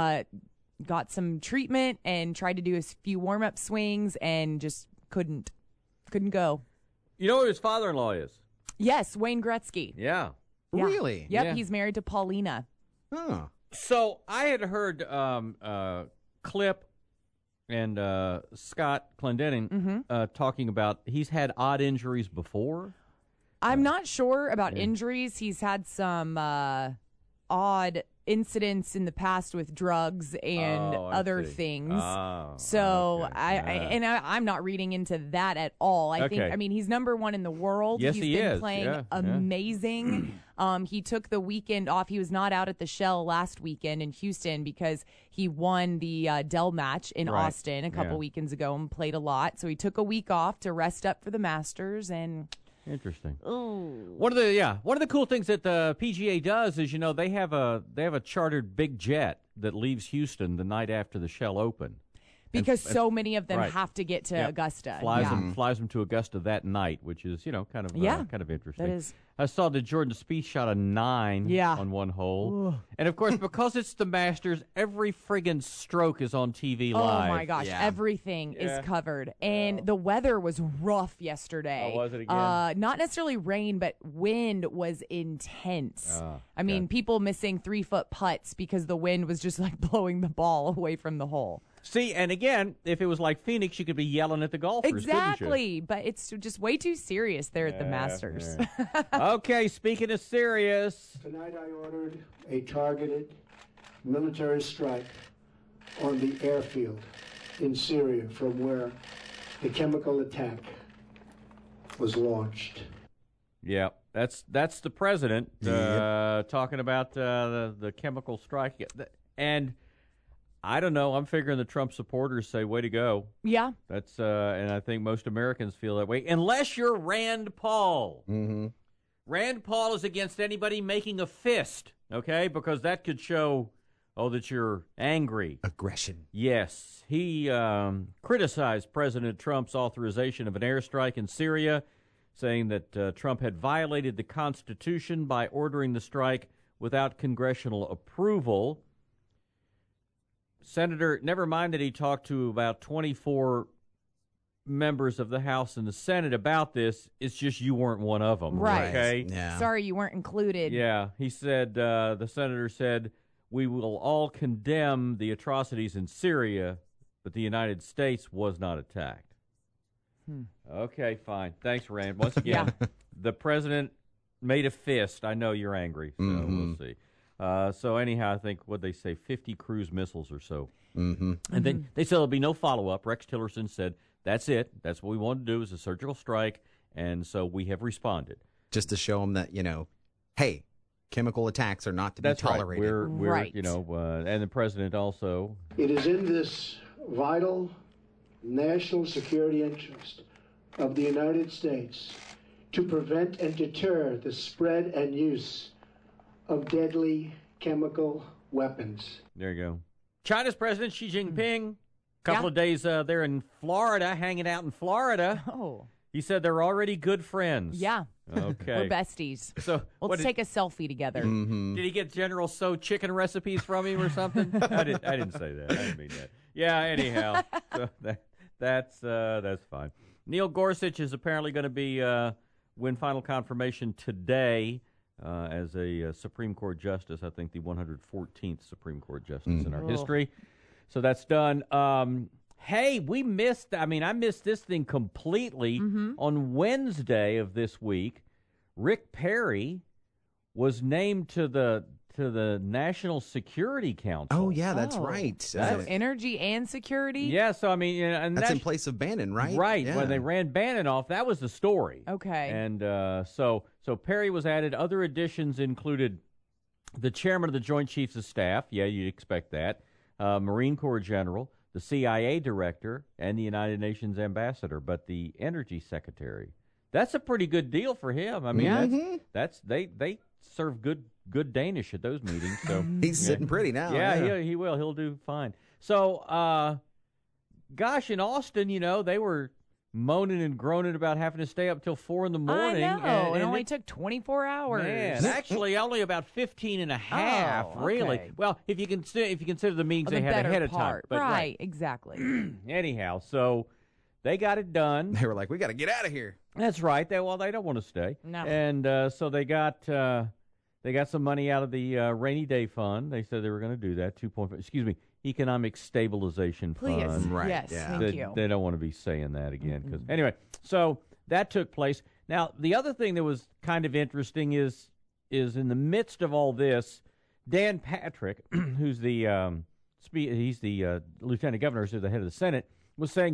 Got some treatment and tried to do a few warm-up swings and just couldn't go. You know who his father-in-law is? Yes, Wayne Gretzky. Yeah. Really? Yep, Yeah. He's married to Paulina. Huh. So I had heard Clip and Scott Clendening talking about he's had odd injuries before. I'm not sure about injuries. He's had some odd incidents in the past with drugs and other things. So okay. I'm not reading into that at all. I mean, he's number one in the world. Yes, he's he been is. playing amazing. He took the weekend off. He was not out at the Shell last weekend in Houston because he won the Dell match in Austin a couple weekends ago and played a lot. So he took a week off to rest up for the Masters and. Interesting. One of the cool things that the PGA does is, they have a chartered big jet that leaves Houston the night after the Shell Open. Because so many of them have to get to Augusta. Flies them to Augusta that night, which is, kind of interesting. That is. I saw that Jordan Spieth shot a 9 on one hole. And, of course, because it's the Masters, every friggin' stroke is on TV live. Oh, my gosh. Everything is covered. And the weather was rough yesterday. Oh, was it again? Not necessarily rain, but wind was intense. I mean, people missing 3-foot putts because the wind was just like blowing the ball away from the hole. See, and again, if it was like Phoenix, you could be yelling at the golfers, Exactly, but it's just way too serious there at the Masters. Okay, speaking of serious. Tonight I ordered a targeted military strike on the airfield in Syria from where the chemical attack was launched. Yeah, that's the president talking about the chemical strike. And I don't know. I'm figuring the Trump supporters say, way to go. Yeah. That's and I think most Americans feel that way, unless you're Rand Paul. Mm-hmm. Rand Paul is against anybody making a fist, okay? Because that could show, that you're angry. Aggression. Yes. He criticized President Trump's authorization of an airstrike in Syria, saying that Trump had violated the Constitution by ordering the strike without congressional approval. Senator, never mind that he talked to about 24 members of the House and the Senate about this. It's just you weren't one of them. Right. Okay? Yeah. Sorry you weren't included. Yeah. He said, the senator said, we will all condemn the atrocities in Syria, but the United States was not attacked. Okay, fine. Thanks, Rand. Once again, the president made a fist. I know you're angry, so we'll see. So anyhow, I think, what'd they say, 50 cruise missiles or so. Mm-hmm. And then they said there'll be no follow-up. Rex Tillerson said, that's it. That's what we want to do is a surgical strike, And so we have responded. Just to show them that, hey, chemical attacks are not to be tolerated. Right. We're and the president also. It is in this vital national security interest of the United States to prevent and deter the spread and use of deadly chemical weapons. There you go. China's President Xi Jinping, a couple of days there in Florida, hanging out in Florida. Oh. He said they're already good friends. Yeah. Okay. We're besties. So let's take a selfie together. Mm-hmm. Did he get General Tso chicken recipes from him or something? I didn't say that. I didn't mean that. Yeah, anyhow. So that's fine. Neil Gorsuch is apparently going to win final confirmation today as a Supreme Court justice. I think the 114th Supreme Court justice in our history. So that's done. Hey, I missed this thing completely. On Wednesday of this week, Rick Perry was named to the National Security Council. Oh, yeah, that's right. So energy and security? Yeah, so and that's in place of Bannon, right? Right. Yeah. When they ran Bannon off, that was the story. Okay. And so Perry was added. Other additions included the chairman of the Joint Chiefs of Staff. Yeah, you'd expect that. Marine Corps General, the CIA director, and the United Nations ambassador. But the energy secretary, that's a pretty good deal for him. I mean, that's they serve good Danish at those meetings. So he's sitting pretty now. Yeah, he will. He'll do fine. So, in Austin, they were moaning and groaning about having to stay up till 4 in the morning. I know. It only took 24 hours. Man, actually, only about 15 and a half, really. Okay. Well, if you consider the meetings they had ahead of time. But right, exactly. Anyhow, so they got it done. They were like, we got to get out of here. That's right. They don't want to stay. No. And so they got some money out of the rainy day fund. They said they were going to do that. Economic stabilization Please. fund. Right. Yes, thank you. They don't want to be saying that again. Because anyway, so that took place. Now, the other thing that was kind of interesting is in the midst of all this, Dan Patrick, who's the he's the lieutenant governor, who's the head of the Senate, was saying,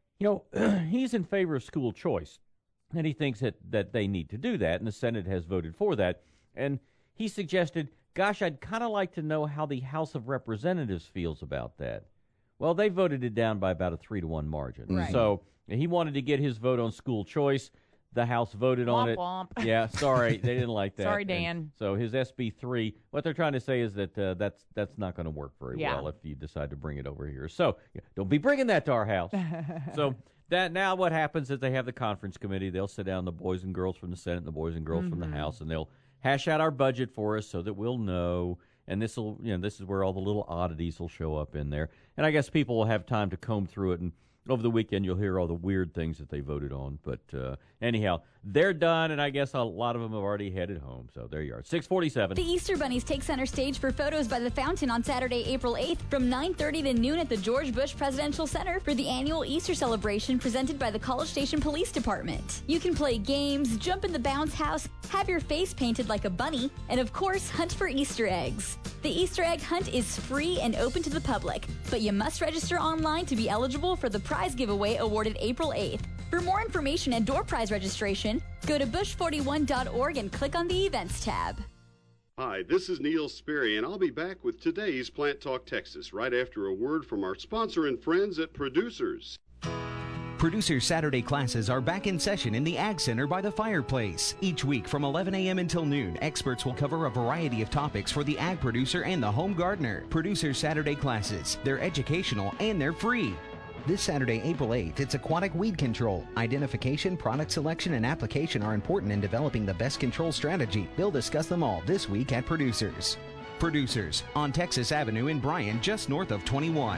he's in favor of school choice, and he thinks that they need to do that, and the Senate has voted for that. And he suggested, gosh, I'd kind of like to know how the House of Representatives feels about that. Well, they voted it down by about a 3-1 margin. Right. So he wanted to get his vote on school choice. The House voted on it. Womp. Yeah, sorry, they didn't like that. Sorry, Dan. And so his SB 3, what they're trying to say is that that's not going to work very well if you decide to bring it over here. So don't be bringing that to our house. So that now what happens is they have the conference committee. They'll sit down, the boys and girls from the Senate and the boys and girls from the House, and they'll hash out our budget for us so that we'll know. And this is where all the little oddities will show up in there. And I guess people will have time to comb through it, and over the weekend you'll hear all the weird things that they voted on. But anyhow, they're done, and I guess a lot of them have already headed home. So there you are. 6:47. The Easter Bunnies take center stage for photos by the fountain on Saturday, April 8th from 9:30 to noon at the George Bush Presidential Center for the annual Easter celebration presented by the College Station Police Department. You can play games, jump in the bounce house, have your face painted like a bunny, and of course, hunt for Easter eggs. The Easter egg hunt is free and open to the public, but you must register online to be eligible for the prize giveaway awarded April 8th. For more information and door prize registration, go to bush41.org and click on the Events tab. Hi, this is Neil Sperry, and I'll be back with today's Plant Talk Texas right after a word from our sponsor and friends at Producers. Producers Saturday classes are back in session in the Ag Center by the fireplace. Each week from 11 a.m. until noon, experts will cover a variety of topics for the ag producer and the home gardener. Producers Saturday classes, they're educational and they're free. This Saturday, April 8th, it's aquatic weed control. Identification, product selection, and application are important in developing the best control strategy. They'll discuss them all this week at Producers. Producers, on Texas Avenue in Bryan, just north of 21.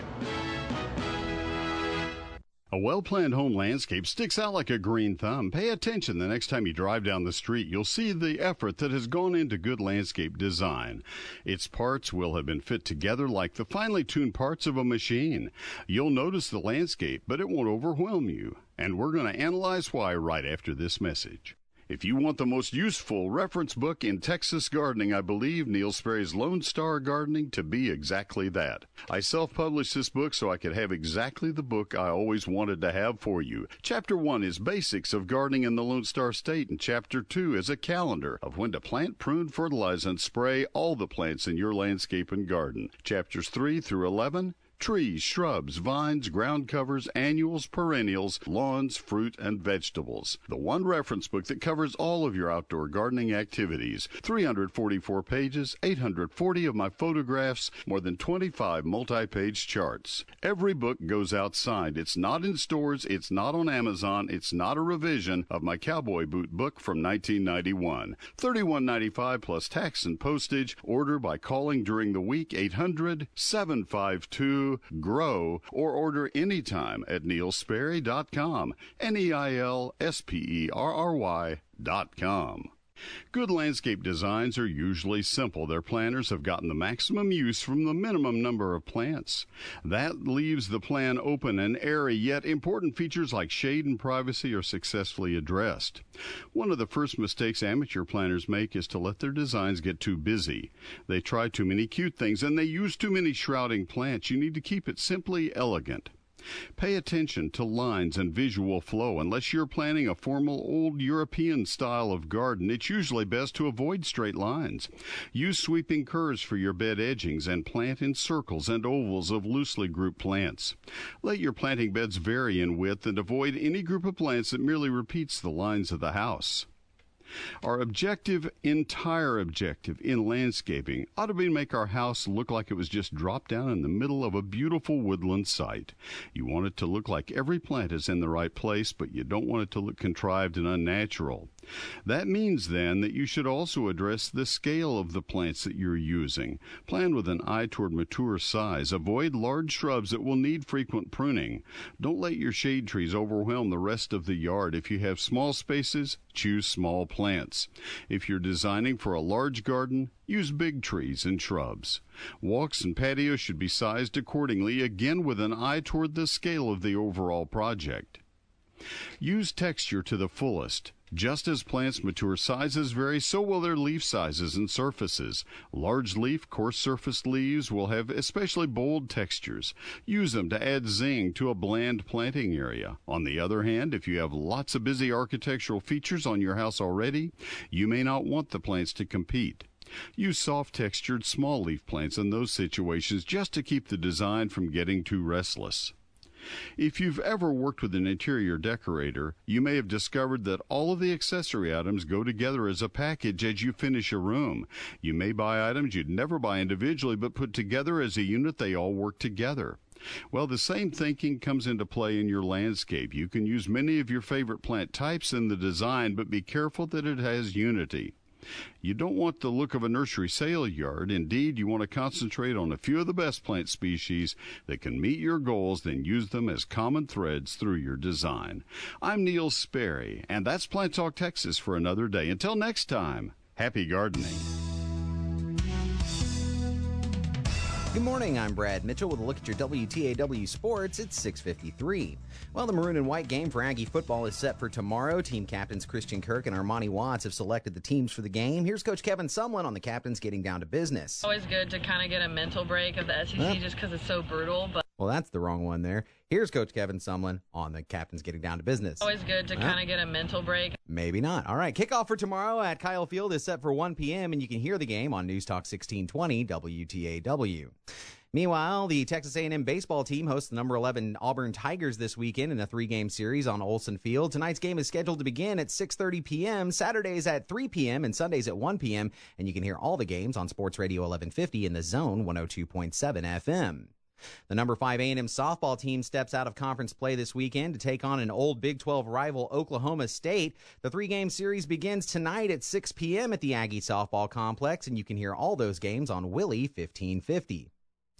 A well-planned home landscape sticks out like a green thumb. Pay attention the next time you drive down the street. You'll see the effort that has gone into good landscape design. Its parts will have been fit together like the finely tuned parts of a machine. You'll notice the landscape, but it won't overwhelm you. And we're going to analyze why right after this message. If you want the most useful reference book in Texas gardening, I believe Neil Sperry's Lone Star Gardening to be exactly that. I self-published this book so I could have exactly the book I always wanted to have for you. Chapter 1 is Basics of Gardening in the Lone Star State, and Chapter 2 is a calendar of when to plant, prune, fertilize, and spray all the plants in your landscape and garden. Chapters 3 through 11, trees, shrubs, vines, ground covers, annuals, perennials, lawns, fruit, and vegetables. The one reference book that covers all of your outdoor gardening activities. 344 pages, 840 of my photographs, more than 25 multi-page charts. Every book goes outside. It's not in stores, it's not on Amazon, it's not a revision of my cowboy boot book from 1991. $31.95 plus tax and postage. Order by calling during the week, 800-752 GROW, or order anytime at neilsperry.com, neilsperry.com. Good landscape designs are usually simple. Their planners have gotten the maximum use from the minimum number of plants. That leaves the plan open and airy, yet important features like shade and privacy are successfully addressed. One of the first mistakes amateur planners make is to let their designs get too busy. They try too many cute things, and they use too many shrouding plants. You need to keep it simply elegant. Pay attention to lines and visual flow. Unless you're planning a formal old European style of garden, it's usually best to avoid straight lines. Use sweeping curves for your bed edgings and plant in circles and ovals of loosely grouped plants. Let your planting beds vary in width and avoid any group of plants that merely repeats the lines of the house. Our entire objective in landscaping ought to be to make our house look like it was just dropped down in the middle of a beautiful woodland site. You want it to look like every plant is in the right place, but you don't want it to look contrived and unnatural. That means, then, that you should also address the scale of the plants that you're using. Plan with an eye toward mature size. Avoid large shrubs that will need frequent pruning. Don't let your shade trees overwhelm the rest of the yard. If you have small spaces, choose small plants. If you're designing for a large garden, use big trees and shrubs. Walks and patios should be sized accordingly, again with an eye toward the scale of the overall project. Use texture to the fullest. Just as plants' mature sizes vary, so will their leaf sizes and surfaces. Large leaf, coarse-surfaced leaves will have especially bold textures. Use them to add zing to a bland planting area. On the other hand, if you have lots of busy architectural features on your house already, you may not want the plants to compete. Use soft-textured small-leaf plants in those situations just to keep the design from getting too restless. If you've ever worked with an interior decorator, you may have discovered that all of the accessory items go together as a package as you finish a room. You may buy items you'd never buy individually, but put together as a unit, they all work together. Well, the same thinking comes into play in your landscape. You can use many of your favorite plant types in the design, but be careful that it has unity. You don't want the look of a nursery sale yard. Indeed, you want to concentrate on a few of the best plant species that can meet your goals, then use them as common threads through your design. I'm Neil Sperry, and that's Plant Talk Texas for another day. Until next time, happy gardening. Good morning, I'm Brad Mitchell with a look at your WTAW sports. It's 6:53. Well, the maroon and white game for Aggie football is set for tomorrow. Team captains Christian Kirk and Armani Watts have selected the teams for the game. Here's Coach Kevin Sumlin on the captains getting down to business. Always good to kind of get a mental break of the SEC just because it's so brutal. But well, that's the wrong one there. Here's Coach Kevin Sumlin on the captains getting down to business. Always good to kind of get a mental break. Maybe not. All right, kickoff for tomorrow at Kyle Field is set for 1 p.m., and you can hear the game on News Talk 1620 WTAW. Meanwhile, the Texas A&M baseball team hosts the number 11 Auburn Tigers this weekend in a 3-game series on Olson Field. Tonight's game is scheduled to begin at 6:30 p.m., Saturdays at 3 p.m., and Sundays at 1 p.m., and you can hear all the games on Sports Radio 1150 in the Zone 102.7 FM. The number 5 A&M softball team steps out of conference play this weekend to take on an old Big 12 rival, Oklahoma State. The 3-game series begins tonight at 6 p.m. at the Aggie Softball Complex, and you can hear all those games on Willie 1550.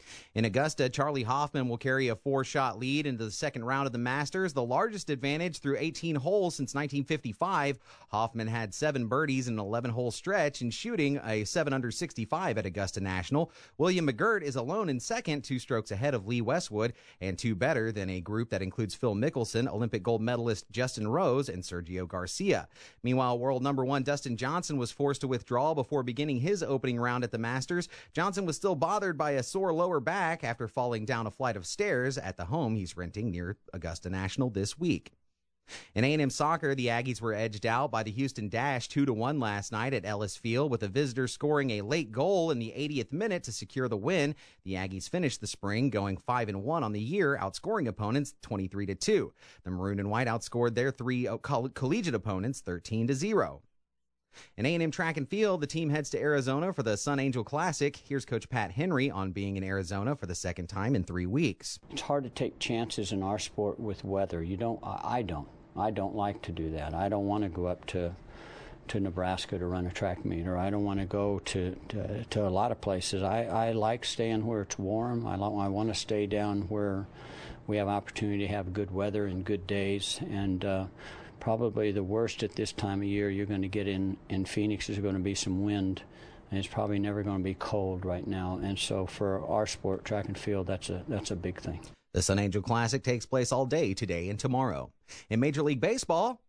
In Augusta, Charlie Hoffman will carry a 4-shot lead into the second round of the Masters, the largest advantage through 18 holes since 1955. Hoffman had 7 birdies in an 11-hole stretch and shooting a 7-under-65 at Augusta National. William McGirt is alone in second, 2 strokes ahead of Lee Westwood, and 2 better than a group that includes Phil Mickelson, Olympic gold medalist Justin Rose, and Sergio Garcia. Meanwhile, world number 1 Dustin Johnson was forced to withdraw before beginning his opening round at the Masters. Johnson was still bothered by a sore lower back after falling down a flight of stairs at the home he's renting near Augusta National this week. In A&M soccer, the Aggies were edged out by the Houston Dash 2-1 last night at Ellis Field, with the visitors scoring a late goal in the 80th minute to secure the win. The Aggies finished the spring going 5-1 on the year, outscoring opponents 23-2. The Maroon and White outscored their 3 collegiate opponents 13-0. In A&M track and field, the team heads to Arizona for the Sun Angel Classic. Here's Coach Pat Henry on being in Arizona for the second time in 3 weeks. It's hard to take chances in our sport with weather. I don't like to do that. I don't want to go up to Nebraska to run a track meet, or I don't want to go to a lot of places. I like staying where it's warm. I want to stay down where we have opportunity to have good weather and good days. And probably the worst at this time of year you're going to get in Phoenix is going to be some wind, and it's probably never going to be cold right now. And so for our sport, track and field, that's a big thing. The Sun Angel Classic takes place all day today and tomorrow. In Major League Baseball,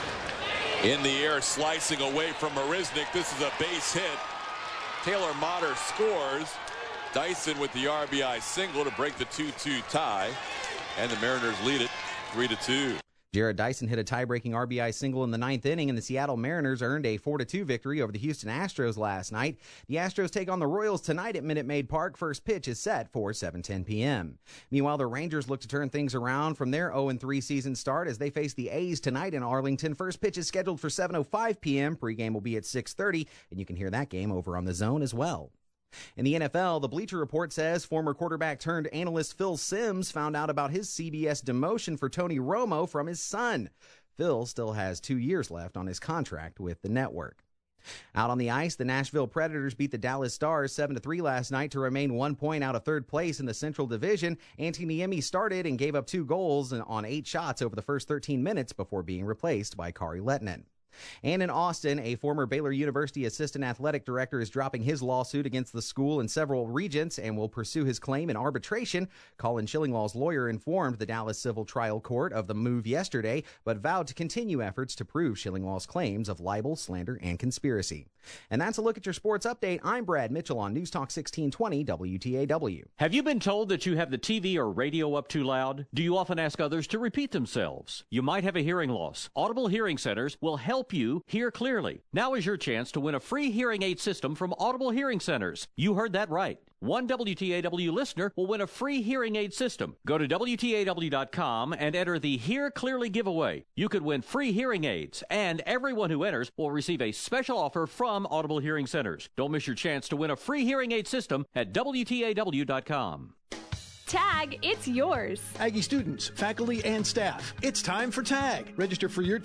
in the air, slicing away from Marisnik. This is a base hit. Taylor Motter scores. Dyson with the RBI single to break the 2-2 tie, and the Mariners lead it 3-2. Jared Dyson hit a tie-breaking RBI single in the 9th inning, and the Seattle Mariners earned a 4-2 victory over the Houston Astros last night. The Astros take on the Royals tonight at Minute Maid Park. First pitch is set for 7:10 p.m. Meanwhile, the Rangers look to turn things around from their 0-3 season start as they face the A's tonight in Arlington. First pitch is scheduled for 7:05 p.m. Pre-game will be at 6:30, and you can hear that game over on the Zone as well. In the NFL, the Bleacher Report says former quarterback-turned-analyst Phil Simms found out about his CBS demotion for Tony Romo from his son. Phil still has 2 years left on his contract with the network. Out on the ice, the Nashville Predators beat the Dallas Stars 7-3 last night to remain 1 point out of third place in the Central Division. Antti Niemi started and gave up 2 goals on 8 shots over the first 13 minutes before being replaced by Kari Lehtinen. And in Austin, a former Baylor University assistant athletic director is dropping his lawsuit against the school and several regents and will pursue his claim in arbitration. Colin Schillingwall's lawyer informed the Dallas Civil Trial Court of the move yesterday, but vowed to continue efforts to prove Schillingwall's claims of libel, slander, and conspiracy. And that's a look at your sports update. I'm Brad Mitchell on News Talk 1620 WTAW. Have you been told that you have the TV or radio up too loud? Do you often ask others to repeat themselves? You might have a hearing loss. Audible Hearing Centers will help you hear clearly. Now is your chance to win a free hearing aid system from Audible Hearing Centers. You heard that right. One WTAW listener will win a free hearing aid system. Go to WTAW.com and enter the Hear Clearly giveaway. You could win free hearing aids, and everyone who enters will receive a special offer from Audible Hearing Centers. Don't miss your chance to win a free hearing aid system at WTAW.com. TAG, it's yours. Aggie students, faculty, and staff, it's time for TAG. Register for your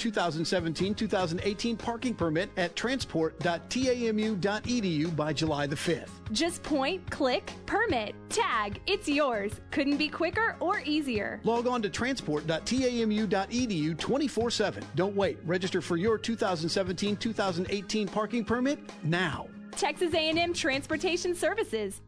2017-2018 parking permit at transport.tamu.edu by July the 5th. Just point, click, permit. TAG, it's yours. Couldn't be quicker or easier. Log on to transport.tamu.edu 24/7. Don't wait. Register for your 2017-2018 parking permit now. Texas A&M Transportation Services.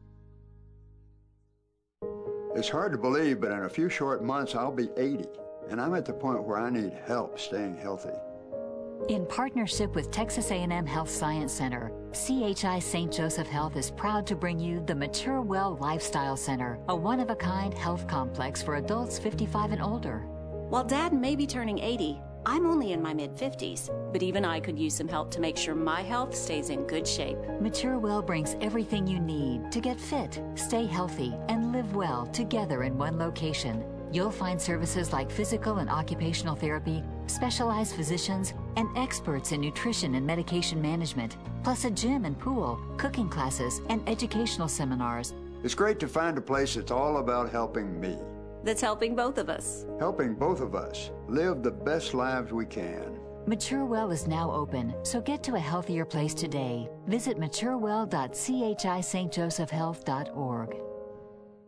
It's hard to believe, but in a few short months, I'll be 80, and I'm at the point where I need help staying healthy. In partnership with Texas A&M Health Science Center, CHI St. Joseph Health is proud to bring you the Mature Well Lifestyle Center, a one-of-a-kind health complex for adults 55 and older. While Dad may be turning 80, I'm only in my mid-50s, but even I could use some help to make sure my health stays in good shape. Mature Well brings everything you need to get fit, stay healthy, and live well together in one location. You'll find services like physical and occupational therapy, specialized physicians, and experts in nutrition and medication management, plus a gym and pool, cooking classes, and educational seminars. It's great to find a place that's all about helping me. That's helping both of us. Helping both of us live the best lives we can. Mature Well is now open, so get to a healthier place today. Visit maturewell.chistjosephhealth.org.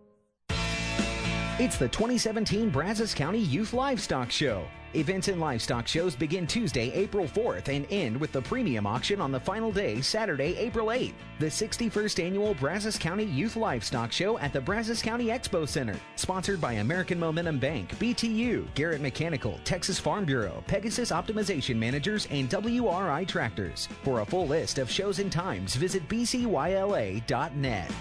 It's the 2017 Brazos County Youth Livestock Show. Events and livestock shows begin Tuesday, April 4th and end with the premium auction on the final day, Saturday, April 8th. The 61st Annual Brazos County Youth Livestock Show at the Brazos County Expo Center. Sponsored by American Momentum Bank, BTU, Garrett Mechanical, Texas Farm Bureau, Pegasus Optimization Managers, and WRI Tractors. For a full list of shows and times, visit bcyla.net.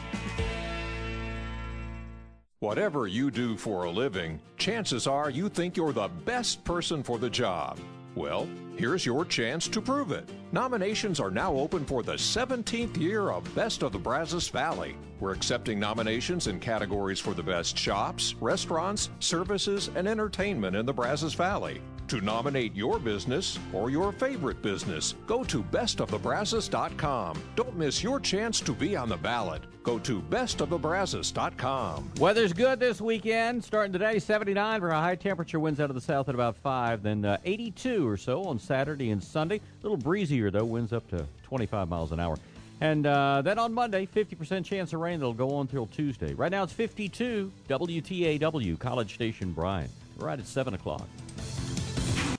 Whatever you do for a living, chances are you think you're the best person for the job. Well, here's your chance to prove it. Nominations are now open for the 17th year of Best of the Brazos Valley. We're accepting nominations in categories for the best shops, restaurants, services, and entertainment in the Brazos Valley. To nominate your business or your favorite business, go to bestofthebrazos.com. Don't miss your chance to be on the ballot. Go to bestofthebrazos.com. Weather's good this weekend. Starting today, 79 for a high temperature. Winds out of the south at about 5. Then 82 or so on Saturday and Sunday. A little breezier, though. Winds up to 25 miles an hour. And then on Monday, 50% chance of rain that'll go on till Tuesday. Right now it's 52. WTAW, College Station, Bryan. Right at 7 o'clock.